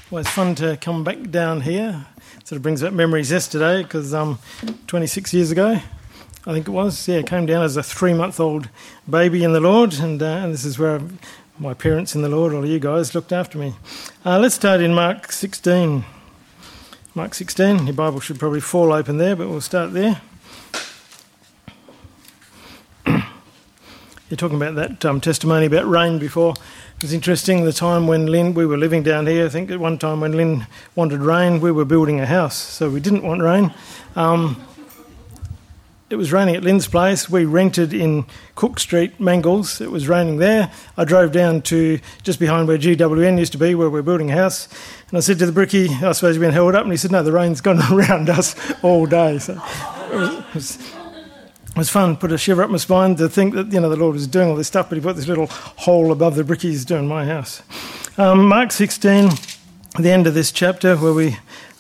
Well, it's fun to come back down here. Sort of brings back memories yesterday because 26 years ago, I think it was, I came down as a 3-month-old baby in the Lord, and this is where my parents in the Lord, all you guys, looked after me. Let's start in Mark 16. Mark 16, your Bible should probably fall open there, but we'll start there. You're talking about that testimony about rain before. It was interesting, the time when we were living down here, I think at one time when Lynn wanted rain, we were building a house, so we didn't want rain. It was raining at Lynn's place. We rented in Cook Street, Mangles. It was raining there. I drove down to just behind where GWN used to be, where we're building a house, and I said to the brickie, I suppose you've been held up, and he said, no, the rain's gone around us all day. So it was fun, put a shiver up my spine to think that, the Lord was doing all this stuff, but he put this little hole above the brickies doing my house. Mark 16, the end of this chapter where we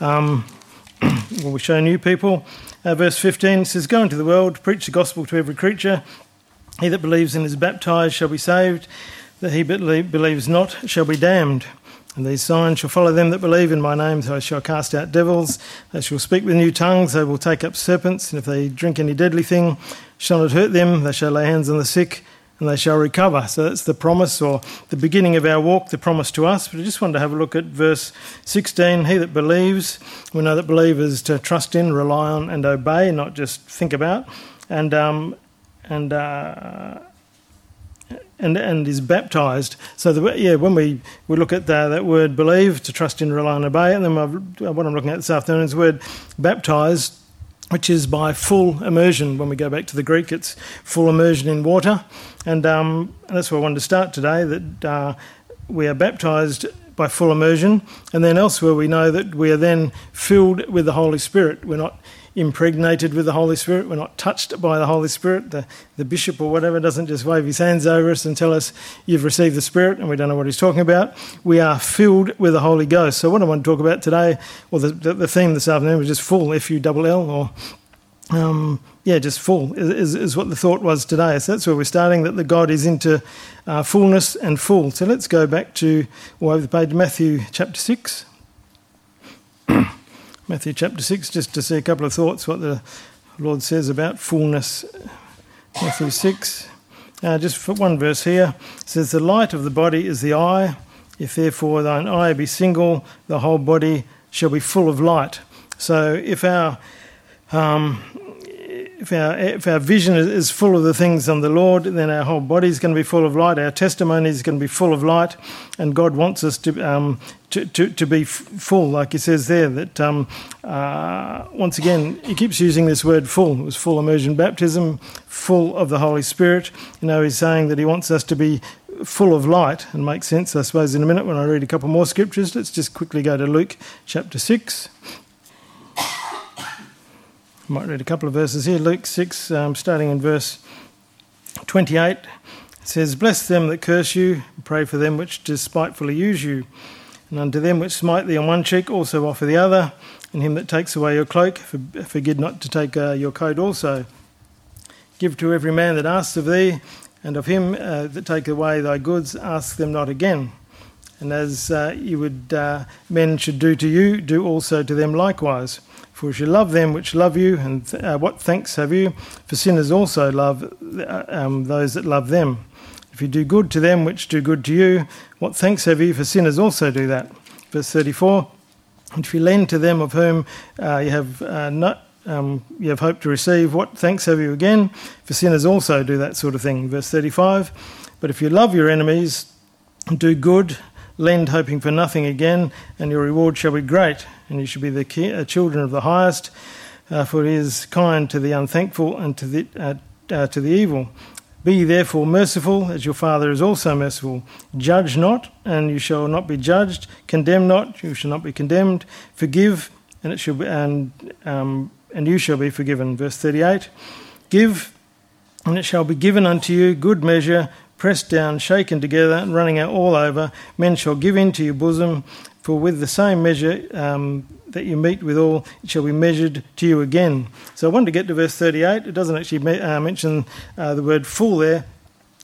show new people. Verse 15 says, go into the world, preach the gospel to every creature. He that believes and is baptised shall be saved. That he that believes not shall be damned. And these signs shall follow them that believe in my name. They shall cast out devils. They shall speak with new tongues. They will take up serpents. And if they drink any deadly thing, shall not hurt them. They shall lay hands on the sick, and they shall recover. So that's the promise, or the beginning of our walk, the promise to us. But I just wanted to have a look at verse 16. He that believes, we know that believe is to trust in, rely on, and obey, not just think about. And is baptised. So when we look at that word believe, to trust in, rely on, obey, and then what I'm looking at this afternoon is the word baptised, which is by full immersion. When we go back to the Greek, it's full immersion in water, and that's where I wanted to start today, that we are baptised by full immersion, and then elsewhere we know that we are then filled with the Holy Spirit. We're not impregnated with the Holy Spirit. We're not touched by the Holy Spirit. The bishop or whatever doesn't just wave his hands over us and tell us you've received the Spirit, and we don't know what he's talking about. We are filled with the Holy Ghost. So what I want to talk about today, or the theme this afternoon, was just full, F-U-L-L, or just full is what the thought was today. So that's where we're starting, that the God is into fullness and full. So let's go back to, over the page, Matthew chapter 6. Matthew chapter 6, just to see a couple of thoughts, what the Lord says about fullness. Matthew 6, just for one verse here, it says, the light of the body is the eye. If therefore thine eye be single, the whole body shall be full of light. So if our vision is full of the things on the Lord, then our whole body is going to be full of light. Our testimony is going to be full of light, and God wants us to be full, like he says there. That once again, he keeps using this word full. It was full immersion baptism, full of the Holy Spirit. He's saying that he wants us to be full of light, and makes sense, I suppose, in a minute when I read a couple more scriptures. Let's just quickly go to Luke chapter 6. I might read a couple of verses here. Luke 6, starting in verse 28. It says, bless them that curse you, pray for them which despitefully use you. And unto them which smite thee on one cheek also offer the other. And him that takes away your cloak, forbid not to take your coat also. Give to every man that asks of thee, and of him that take away thy goods, ask them not again. And as you would men should do to you, do also to them likewise. For if you love them which love you, and what thanks have you? For sinners also love those that love them. If you do good to them which do good to you, what thanks have you? For sinners also do that. Verse 34, and if you lend to them of whom you have hope to receive, what thanks have you again? For sinners also do that sort of thing. Verse 35, but if you love your enemies, do good, lend hoping for nothing again, and your reward shall be great, and you shall be the children of the highest, for he is kind to the unthankful and to the evil. Be ye therefore merciful, as your Father is also merciful. Judge not, and you shall not be judged. Condemn not, you shall not be condemned. Forgive, and it shall be, and you shall be forgiven. Verse 38. Give, and it shall be given unto you, good measure, pressed down, shaken together, and running out all over. Men shall give into your bosom, for with the same measure that you meet withal, it shall be measured to you again. So I wanted to get to verse 38. It doesn't actually mention the word full there,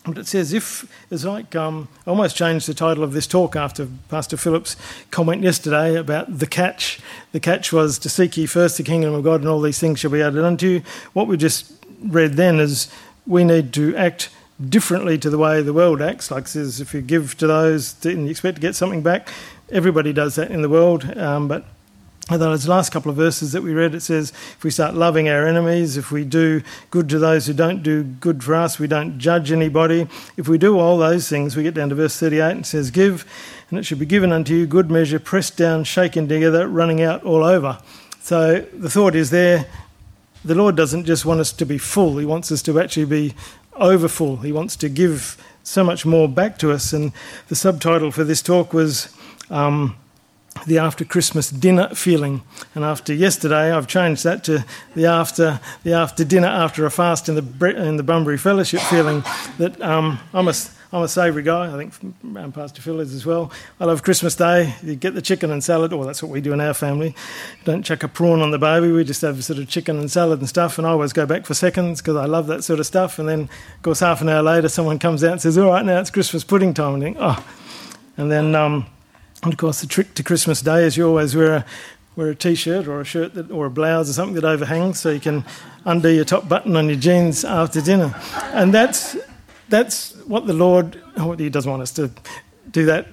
But it says it's like, I almost changed the title of this talk after Pastor Philip's comment yesterday about the catch. The catch was to seek ye first the kingdom of God and all these things shall be added unto you. What we just read then is we need to act differently to the way the world acts. Like it says, if you give to those and you expect to get something back, everybody does that in the world. But those last couple of verses that we read, it says, if we start loving our enemies, if we do good to those who don't do good for us, we don't judge anybody. If we do all those things, we get down to verse 38 and it says, give, and it should be given unto you, good measure, pressed down, shaken together, running out all over. So the thought is there, the Lord doesn't just want us to be full, he wants us to actually be overfull. He wants to give so much more back to us. And the subtitle for this talk was the after Christmas dinner feeling, and after yesterday I've changed that to the after dinner after a fast in the Bunbury Fellowship feeling. That I'm a savoury guy. I think Pastor Phil is as well. I love Christmas Day. You get the chicken and salad, or that's what we do in our family. Don't chuck a prawn on the baby. We just have sort of chicken and salad and stuff, and I always go back for seconds because I love that sort of stuff. And then, of course, half an hour later someone comes out and says, all right, now it's Christmas pudding time. And I think, oh. And then and of course, the trick to Christmas Day is you always wear a T-shirt or a shirt or a blouse or something that overhangs, so you can undo your top button on your jeans after dinner. And that's what the Lord. He doesn't want us to do that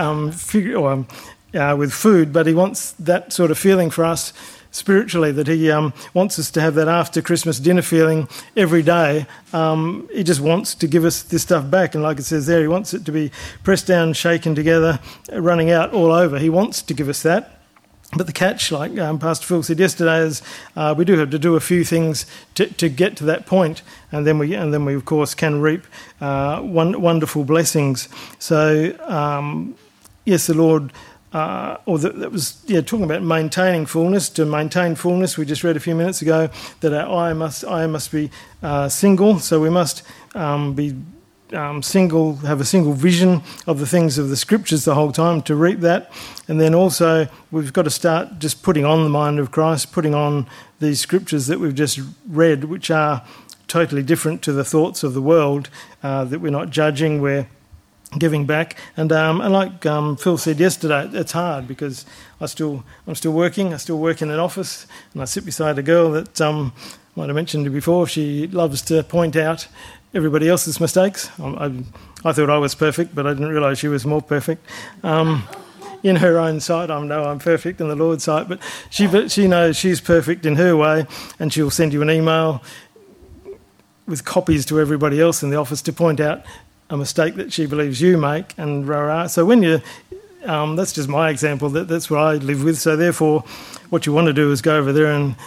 with food, but he wants that sort of feeling for us spiritually, that he wants us to have that after Christmas dinner feeling every day. He just wants to give us this stuff back, and like it says there, he wants it to be pressed down, shaken together, running out all over. He wants to give us that. But the catch, like Pastor Phil said yesterday, is we do have to do a few things to get to that point, and then we of course can reap wonderful blessings. So yes, the Lord. That was talking about maintaining fullness. To maintain fullness, we just read a few minutes ago that our eye must be single. So we must be single, have a single vision of the things of the Scriptures the whole time to reap that. And then also we've got to start just putting on the mind of Christ, putting on these Scriptures that we've just read, which are totally different to the thoughts of the world. That we're not judging, we're giving back. And like Phil said yesterday, it's hard because I'm still working. I still work in an office, and I sit beside a girl that might have mentioned to you before. She loves to point out everybody else's mistakes. I thought I was perfect, but I didn't realise she was more perfect. In her own sight, I know I'm perfect in the Lord's sight, but she knows she's perfect in her way, and she'll send you an email with copies to everybody else in the office to point out a mistake that she believes you make, and so when you, that's just my example. That's what I live with. So therefore, what you want to do is go over there and,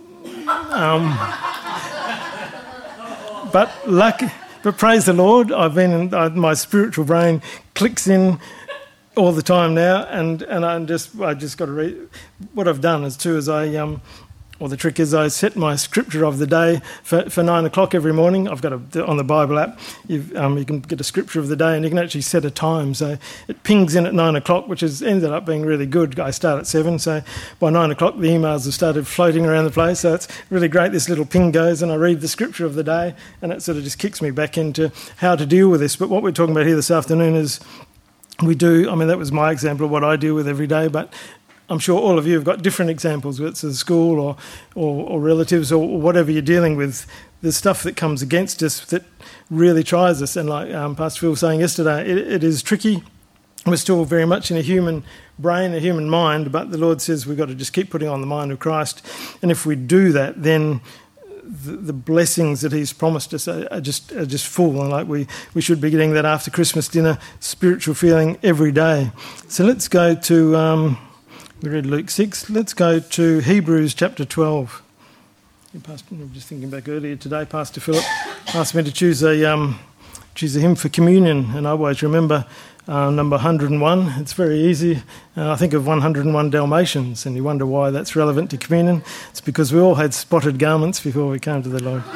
but praise the Lord, I've been in, my spiritual brain clicks in all the time now, and I just got to read. What I've done is the trick is I set my scripture of the day for 9 o'clock every morning. I've got on the Bible app, you can get a scripture of the day, and you can actually set a time. So it pings in at 9 o'clock, which has ended up being really good. I start at 7, so by 9 o'clock the emails have started floating around the place. So it's really great. This little ping goes, and I read the scripture of the day, and it sort of just kicks me back into how to deal with this. But what we're talking about here this afternoon is that was my example of what I deal with every day, but I'm sure all of you have got different examples, whether it's at school or relatives or whatever you're dealing with. There's stuff that comes against us that really tries us. And like Pastor Phil was saying yesterday, it is tricky. We're still very much in a human brain, a human mind, but the Lord says we've got to just keep putting on the mind of Christ. And if we do that, then the blessings that he's promised us are just full. And like we should be getting that after Christmas dinner spiritual feeling every day. So let's go to... we read Luke 6. Let's go to Hebrews chapter 12. I'm just thinking back earlier today, Pastor Philip asked me to choose a hymn for communion, and I always remember number 101. It's very easy. I think of 101 Dalmatians, and you wonder why that's relevant to communion. It's because we all had spotted garments before we came to the Lord.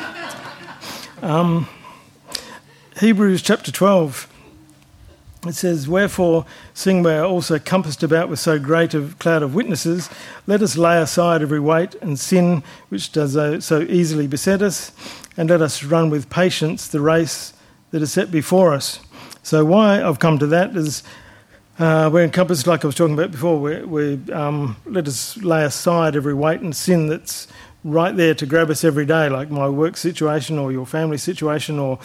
Hebrews chapter 12. It says, wherefore, seeing we are also compassed about with so great a cloud of witnesses, let us lay aside every weight and sin which does so easily beset us, and let us run with patience the race that is set before us. So why I've come to that is we're encompassed, like I was talking about before, we let us lay aside every weight and sin that's right there to grab us every day, like my work situation or your family situation or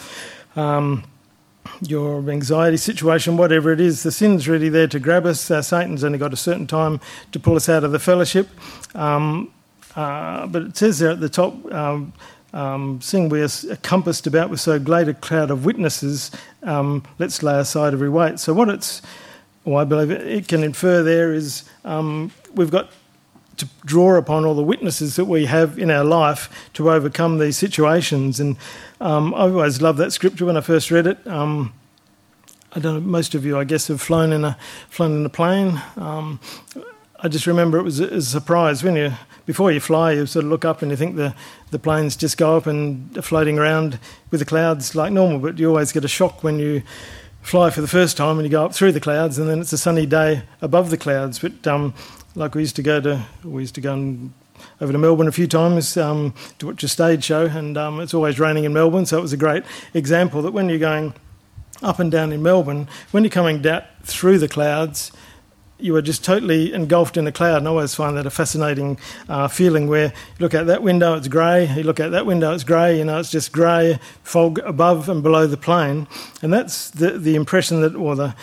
your anxiety situation, whatever it is. The sin's really there to grab us. Satan's only got a certain time to pull us out of the fellowship. But it says there at the top, seeing we are compassed about with so great a cloud of witnesses, let's lay aside every weight. So what I believe it can infer there is we've got to draw upon all the witnesses that we have in our life to overcome these situations. And I always loved that scripture when I first read it. I don't know, most of you, I guess, have flown in a plane. I just remember it was a surprise when before you fly, you sort of look up and you think the planes just go up and are floating around with the clouds like normal, but you always get a shock when you fly for the first time and you go up through the clouds and then it's a sunny day above the clouds. But like we used to go over to Melbourne a few times to watch a stage show, and it's always raining in Melbourne, so it was a great example that when you're going up and down in Melbourne, when you're coming down through the clouds, you are just totally engulfed in the cloud. And I always find that a fascinating feeling where you look out that window, it's grey, you look out that window, it's grey, it's just grey, fog above and below the plane. And that's the impression that, or the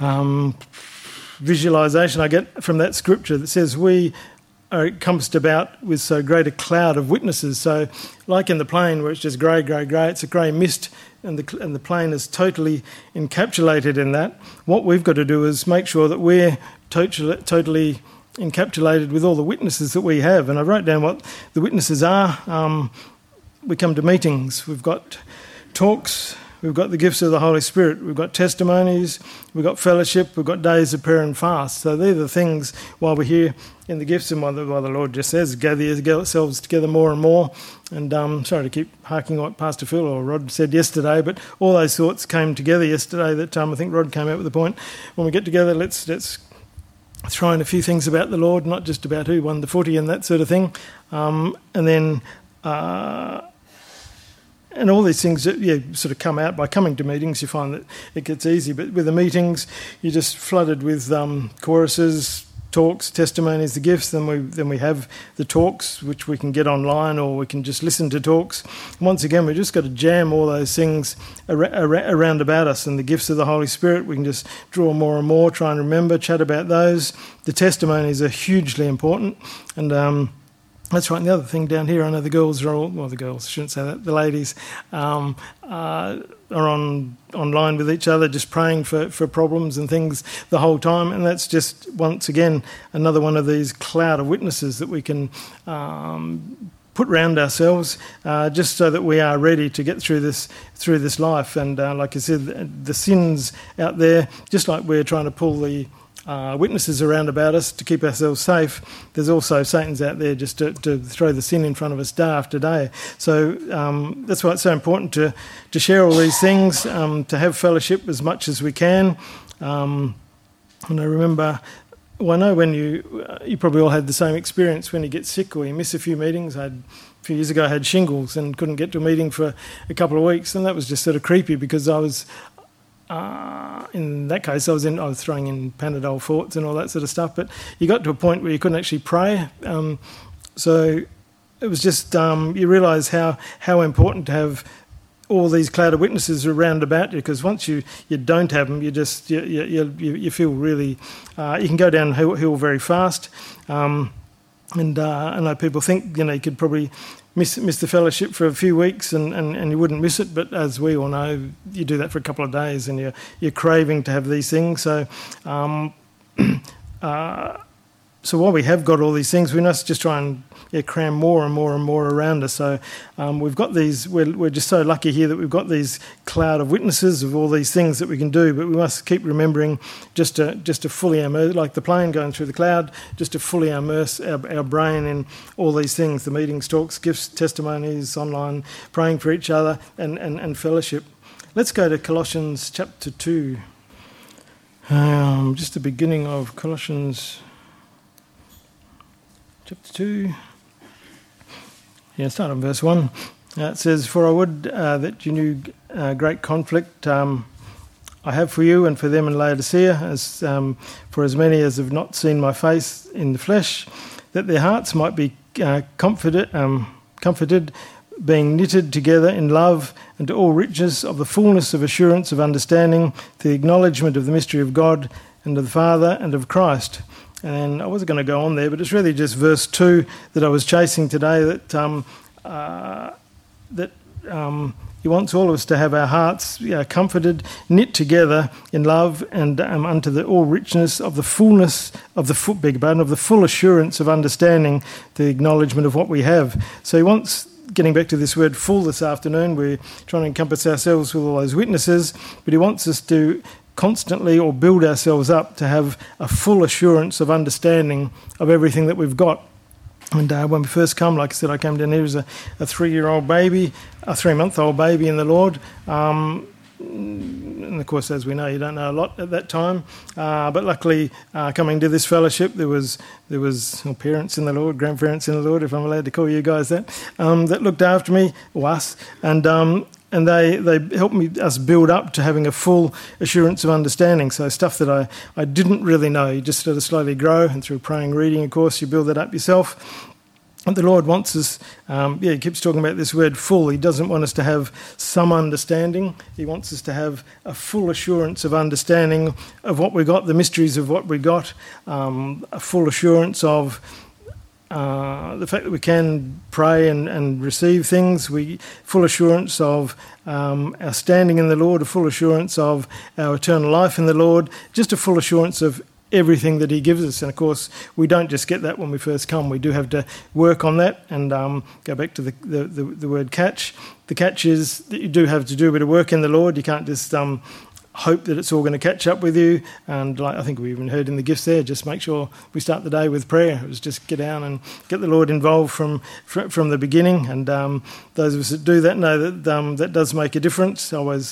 visualisation I get from that scripture that says we are compassed about with so great a cloud of witnesses. So like in the plane where it's just grey, grey, grey, it's a grey mist and the plane is totally encapsulated in that. What we've got to do is make sure that we're totally encapsulated with all the witnesses that we have. And I wrote down what the witnesses are. We come to meetings, we've got talks, we've got the gifts of the Holy Spirit, we've got testimonies, we've got fellowship, we've got days of prayer and fast. So they're the things while we're here in the gifts and while the Lord just says, gather yourselves together more and more. And sorry to keep harking on what Pastor Phil or Rod said yesterday, but all those thoughts came together yesterday that I think Rod came out with the point. When we get together, let's throw in a few things about the Lord, not just about who won the footy and that sort of thing. And then... and all these things sort of come out by coming to meetings. You find that it gets easy, but with the meetings, you're just flooded with choruses, talks, testimonies, the gifts. Then we have the talks, which we can get online, or we can just listen to talks. Once again, we've just got to jam all those things around about us, and the gifts of the Holy Spirit. We can just draw more and more, try and remember, chat about those. The testimonies are hugely important, and. That's right. And the other thing down here, I know the girls are all, well, the girls, I shouldn't say that, the ladies are online with each other, just praying for problems and things the whole time. And that's just, once again, another one of these cloud of witnesses that we can put round ourselves just so that we are ready to get through this life. And like I said, the sins out there, just like we're trying to pull the witnesses around about us to keep ourselves safe, there's also Satan's out there just to throw the sin in front of us day after day. So that's why it's so important to share all these things, to have fellowship as much as we can. And I remember, well, I know when you probably all had the same experience when you get sick or you miss a few meetings. A few years ago I had shingles and couldn't get to a meeting for a couple of weeks, and that was just sort of creepy because I was... in that case, I was throwing in Panadol forts and all that sort of stuff, but you got to a point where you couldn't actually pray. So it was just, you realise how important to have all these cloud of witnesses around about you, because once you don't have them, you feel really, you can go downhill very fast. And I know people think, you could probably miss the fellowship for a few weeks and you wouldn't miss it, but as we all know, you do that for a couple of days and you're craving to have these things. So so while we have got all these things, we must just try and cram more and more and more around us. So we've got these, we're just so lucky here that we've got these cloud of witnesses of all these things that we can do, but we must keep remembering just to fully immerse, like the plane going through the cloud, just to fully immerse our brain in all these things, the meetings, talks, gifts, testimonies, online, praying for each other and fellowship. Let's go to Colossians chapter 2. Just the beginning of Colossians chapter 2. Start on verse 1. It says, "For I would that you knew great conflict I have for you and for them in Laodicea, as for as many as have not seen my face in the flesh, that their hearts might be comforted, being knitted together in love and to all riches of the fullness of assurance of understanding, to the acknowledgement of the mystery of God and of the Father and of Christ. And I wasn't going to go on there, but it's really just verse 2 that I was chasing today, that he wants all of us to have our hearts comforted, knit together in love, and unto the all richness of the fullness of the full assurance of understanding, the acknowledgement of what we have. So he wants, getting back to this word full this afternoon, we're trying to encompass ourselves with all those witnesses, but he wants us to constantly or build ourselves up to have a full assurance of understanding of everything that we've got. And when we first come, like I said, I came down here as a 3-year-old baby, a 3-month-old baby in the Lord. And of course, as we know, you don't know a lot at that time. But luckily, coming to this fellowship, there was parents in the Lord, grandparents in the Lord, if I'm allowed to call you guys that looked after me, or us, and they helped us build up to having a full assurance of understanding. So stuff that I didn't really know, you just sort of slowly grow, and through praying, reading, of course, you build that up yourself. And the Lord wants us, he keeps talking about this word full. He doesn't want us to have some understanding. He wants us to have a full assurance of understanding of what we got, the mysteries of what we got, a full assurance of the fact that we can pray and receive things, full assurance of our standing in the Lord, a full assurance of our eternal life in the Lord, just a full assurance of everything that he gives us. And of course, we don't just get that when we first come. We do have to work on that, and go back to the word catch. The catch is that you do have to do a bit of work in the Lord. You can't just hope that it's all going to catch up with you. And like I think we even heard in the gifts there, just make sure we start the day with prayer. It was just get down and get the Lord involved from the beginning. And those of us that do that know that that does make a difference. I was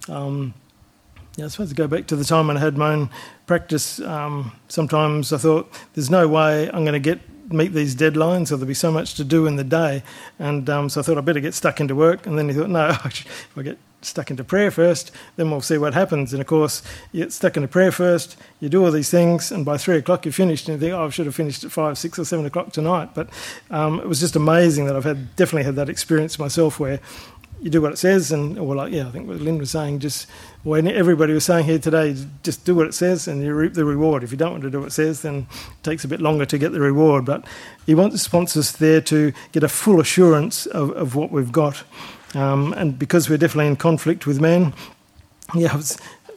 I suppose to go back to the time when I had my own practice, sometimes I thought there's no way I'm going to meet these deadlines, or there'll be so much to do in the day. And so I thought I'd better get stuck into work. And then he thought, no, if I get stuck into prayer first, then we'll see what happens. And of course, you get stuck into prayer first, you do all these things, and by 3 o'clock you're finished, and you think, I should have finished at 5, 6 or 7 o'clock tonight. But it was just amazing that I've definitely had that experience myself, where you do what it says, and I think what Lynn was saying, just when everybody was saying here today, just do what it says and you reap the reward. If you don't want to do what it says, then it takes a bit longer to get the reward. But he wants us there to get a full assurance of what we've got. And because we're definitely in conflict with men, I've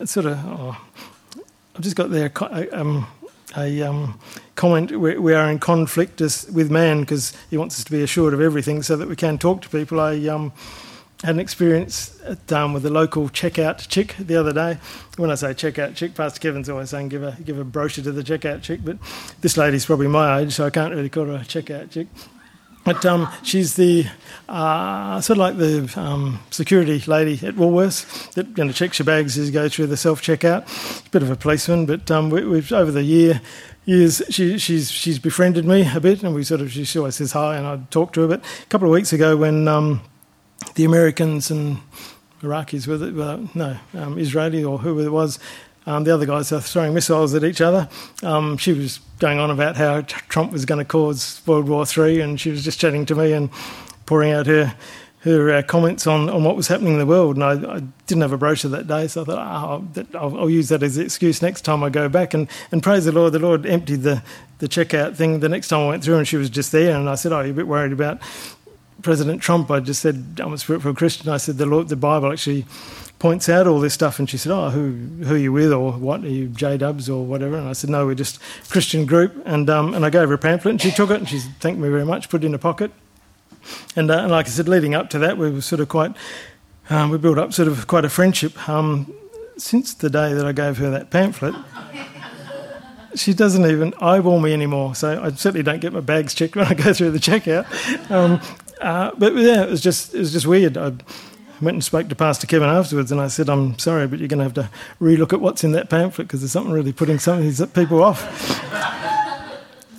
just got there a comment, we are in conflict with man, because he wants us to be assured of everything so that we can talk to people. I had an experience with the local checkout chick the other day. When I say checkout chick, Pastor Kevin's always saying give a brochure to the checkout chick, but this lady's probably my age, so I can't really call her a checkout chick. But she's the sort of like the security lady at Woolworths that checks your bags as you go through the self-checkout. A bit of a policeman, but we've over the years she's befriended me a bit, and she always says hi, and I talk to her. But a couple of weeks ago, when the Americans and Iraqis Israeli or whoever it was, the other guys are throwing missiles at each other. She was going on about how Trump was going to cause World War III, and she was just chatting to me and pouring out her comments on what was happening in the world. And I didn't have a brochure that day, so I thought I'll use that as an excuse next time I go back. And praise the Lord emptied the checkout thing the next time I went through, and she was just there. And I said, you're a bit worried about President Trump? I just said, I'm a spiritual Christian. I said, the Bible actually points out all this stuff. And she said, who are you with, or what, are you J-dubs or whatever? And I said, no, we're just a Christian group. And I gave her a pamphlet, and she took it, and she thanked me very much, put it in her pocket. And like I said, leading up to that, we were sort of we built up sort of quite a friendship. Since the day that I gave her that pamphlet, she doesn't even eyeball me anymore. So I certainly don't get my bags checked when I go through the checkout. But yeah, it was just weird. I went and spoke to Pastor Kevin afterwards, and I said, I'm sorry, but you're going to have to relook at what's in that pamphlet, because there's something really putting some of these people off.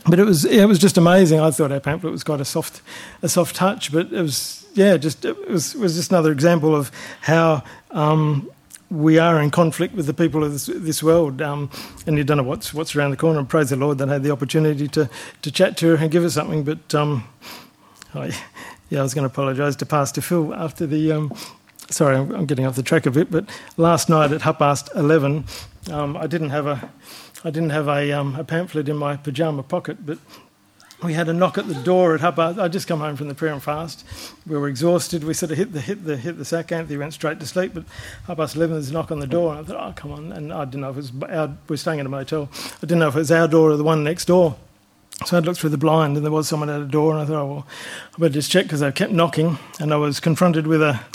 But it was just amazing. I thought our pamphlet was quite a soft touch, but it was just another example of how we are in conflict with the people of this world, and you don't know what's around the corner. And praise the Lord that I had the opportunity to chat to her and give her something. But I was going to apologise to Pastor Phil after the. Sorry, I'm getting off the track a bit. But last night at 11:30, I didn't have a pamphlet in my pyjama pocket, but we had a knock at the door at 11:30. I'd just come home from the prayer and fast. We were exhausted. We sort of hit the sack. Anthony went straight to sleep. But 11:30, there's a knock on the door, and I thought, oh, come on. And I didn't know if it was we're staying in a motel. I didn't know if it was our door or the one next door. So I'd looked through the blind, and there was someone at the door, and I thought, oh, well, I better just check, because they kept knocking, and I was confronted with a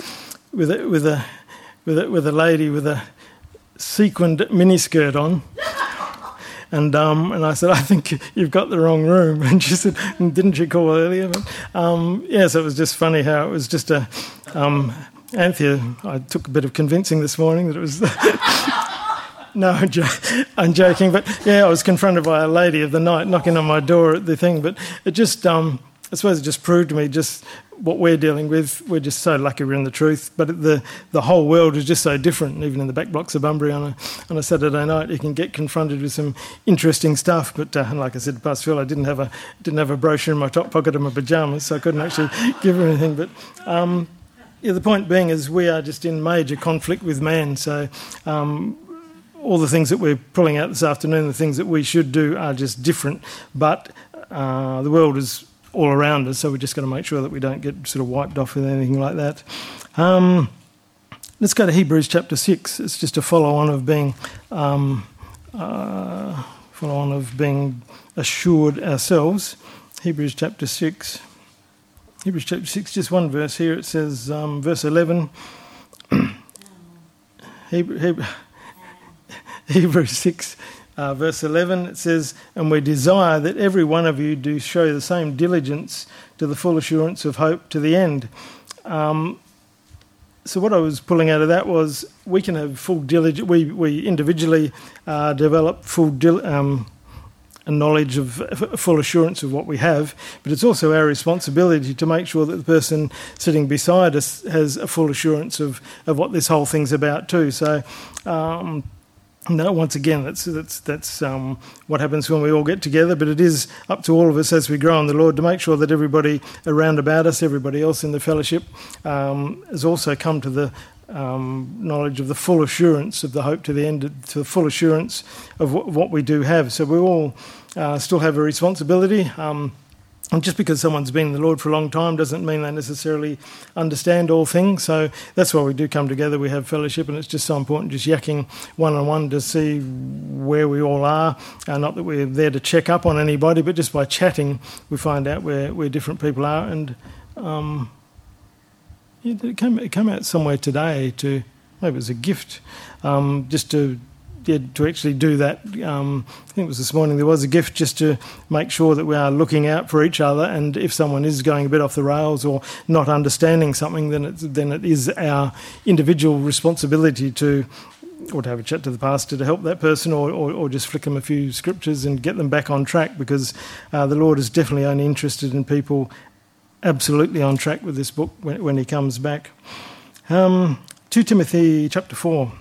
lady with a sequined miniskirt on. And I said, I think you've got the wrong room. And she said, didn't you call earlier? But, so it was just funny how it was just a... Anthea, I took a bit of convincing this morning that it was... No, I'm joking. But, I was confronted by a lady of the night knocking on my door at the thing. But it just... I suppose it just proved to me just what we're dealing with. We're just so lucky we're in the truth. But the whole world is just so different. Even in the back blocks of Bunbury on a Saturday night, you can get confronted with some interesting stuff. But like I said to Pastor Phil, I didn't have a brochure in my top pocket of my pyjamas, so I couldn't actually give her anything. But the point being is we are just in major conflict with man. So all the things that we're pulling out this afternoon, the things that we should do, are just different. But the world is all around us, so we're just got to make sure that we don't get sort of wiped off with anything like that. Let's go to Hebrews chapter 6. It's just a follow-on of being assured ourselves. Hebrews chapter 6. Hebrews chapter 6, just one verse here. It says, verse 11. Hebrews 6. Verse 11, it says, and we desire that every one of you do show the same diligence to the full assurance of hope to the end. So what I was pulling out of that was we can have full diligence, we individually develop full knowledge of full assurance of what we have, but it's also our responsibility to make sure that the person sitting beside us has a full assurance of what this whole thing's about too. So no, once again, that's what happens when we all get together, but it is up to all of us as we grow in the Lord to make sure that everybody around about us, everybody else in the fellowship, has also come to the knowledge of the full assurance of the hope to the end, to the full assurance of what we do have. So we all still have a responsibility. And just because someone's been in the Lord for a long time doesn't mean they necessarily understand all things. So that's why we do come together. We have fellowship, and it's just so important just yakking one-on-one to see where we all are. Not that we're there to check up on anybody, but just by chatting we find out where different people are. And it came out somewhere today to, maybe it was a gift, just to actually do that. I think it was this morning, there was a gift just to make sure that we are looking out for each other, and if someone is going a bit off the rails or not understanding something, then it is our individual responsibility to have a chat to the pastor to help that person, or just flick them a few scriptures and get them back on track, because the Lord is definitely only interested in people absolutely on track with this book when he comes back. 2 Timothy chapter 4.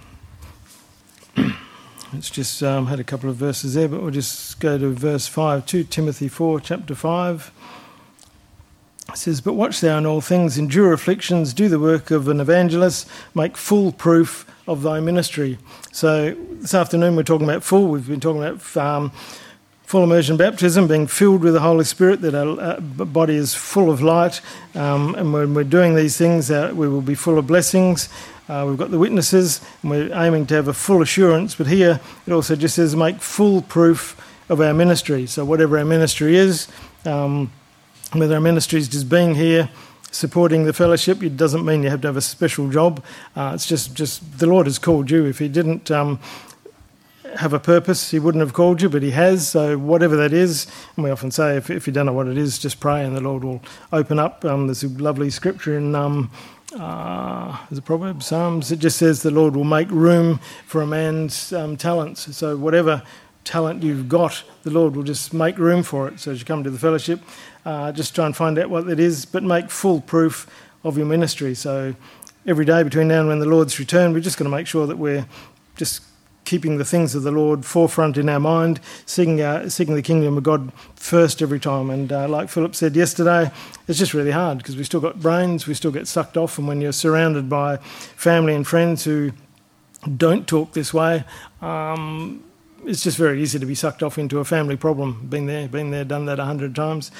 It's just had a couple of verses there, but we'll just go to verse 5. 2 Timothy 4, chapter 5. It says, but watch thou in all things, endure afflictions, do the work of an evangelist, make full proof of thy ministry. So this afternoon we're talking about full. We've been talking about full immersion baptism, being filled with the Holy Spirit, that our body is full of light. And when we're doing these things, we will be full of blessings. We've got the witnesses, and we're aiming to have a full assurance. But here it also just says make full proof of our ministry. So whatever our ministry is, whether our ministry is just being here, supporting the fellowship, it doesn't mean you have to have a special job. It's just the Lord has called you. If he didn't have a purpose, he wouldn't have called you, but he has. So whatever that is, and we often say if you don't know what it is, just pray and the Lord will open up. There's a lovely scripture in there's a proverb, Psalms, it just says the Lord will make room for a man's talents. So whatever talent you've got, the Lord will just make room for it. So as you come to the fellowship, just try and find out what that is, but make full proof of your ministry. So every day between now and when the Lord's return, we're just going to make sure that we're just keeping the things of the Lord forefront in our mind, seeking the kingdom of God first every time. And like Philip said yesterday, it's just really hard because we've still got brains, we still get sucked off, and when you're surrounded by family and friends who don't talk this way, it's just very easy to be sucked off into a family problem. Been there, done that 100 times.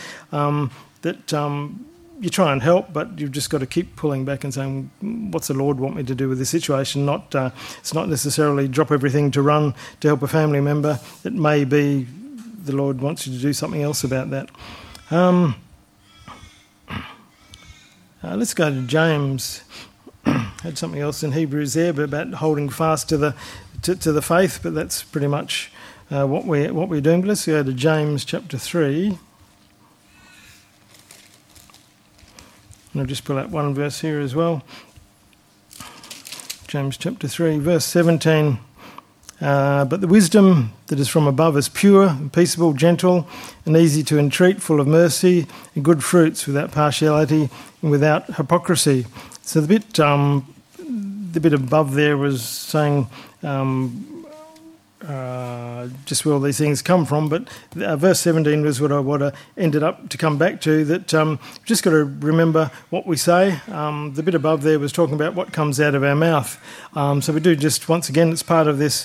You try and help, but you've just got to keep pulling back and saying, what's the Lord want me to do with this situation? It's not necessarily drop everything to run to help a family member. It may be the Lord wants you to do something else about that. Let's go to James. Had something else in Hebrews there, but about holding fast to the faith, but that's pretty much what we're doing. But let's go to James chapter 3. And I'll just pull out one verse here as well. James chapter 3, verse 17. But the wisdom that is from above is pure, peaceable, gentle, and easy to entreat, full of mercy and good fruits, without partiality and without hypocrisy. So the bit above there was saying just where all these things come from, but verse 17 was what I ended up to come back to, that just got to remember what we say. The bit above there was talking about what comes out of our mouth. So we do just, once again, it's part of this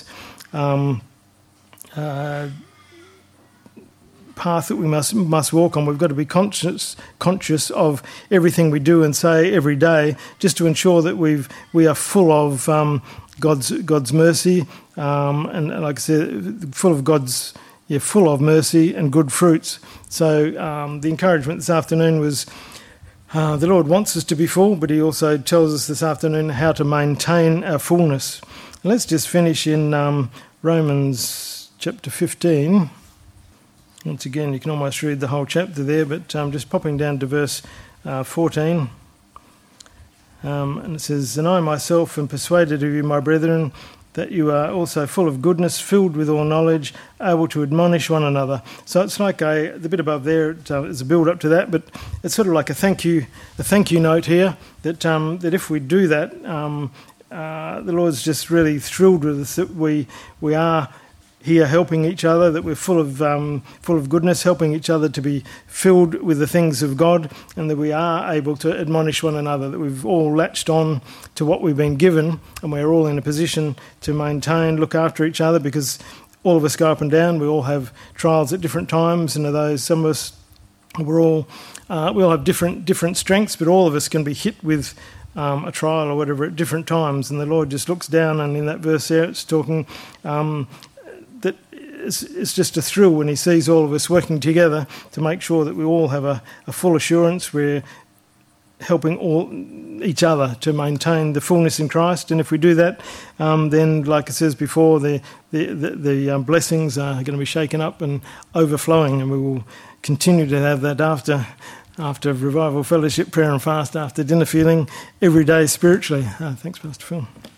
path that we must walk on. We've got to be conscious of everything we do and say every day, just to ensure that we are full of God's mercy, and like I said, full of mercy and good fruits. So the encouragement this afternoon was the Lord wants us to be full, but he also tells us this afternoon how to maintain our fullness. And let's just finish in Romans chapter 15. Once again, you can almost read the whole chapter there, but just popping down to verse 14. And it says, "And I myself am persuaded of you, my brethren, that you are also full of goodness, filled with all knowledge, able to admonish one another." So it's like the bit above there is a build up to that, but it's sort of like a thank you note here, that if we do that, the Lord's just really thrilled with us that we are here helping each other, that we're full of goodness, helping each other to be filled with the things of God, and that we are able to admonish one another, that we've all latched on to what we've been given, and we're all in a position to maintain, look after each other, because all of us go up and down. We all have trials at different times, and those some of us we all have different strengths, but all of us can be hit with a trial or whatever at different times, and the Lord just looks down, and in that verse there it's talking that it's just a thrill when he sees all of us working together to make sure that we all have a full assurance. We're helping each other to maintain the fullness in Christ, and if we do that, then, like it says before, the blessings are going to be shaken up and overflowing, and we will continue to have that after revival, fellowship, prayer and fast, after dinner feeling every day spiritually. Thanks, Pastor Phil.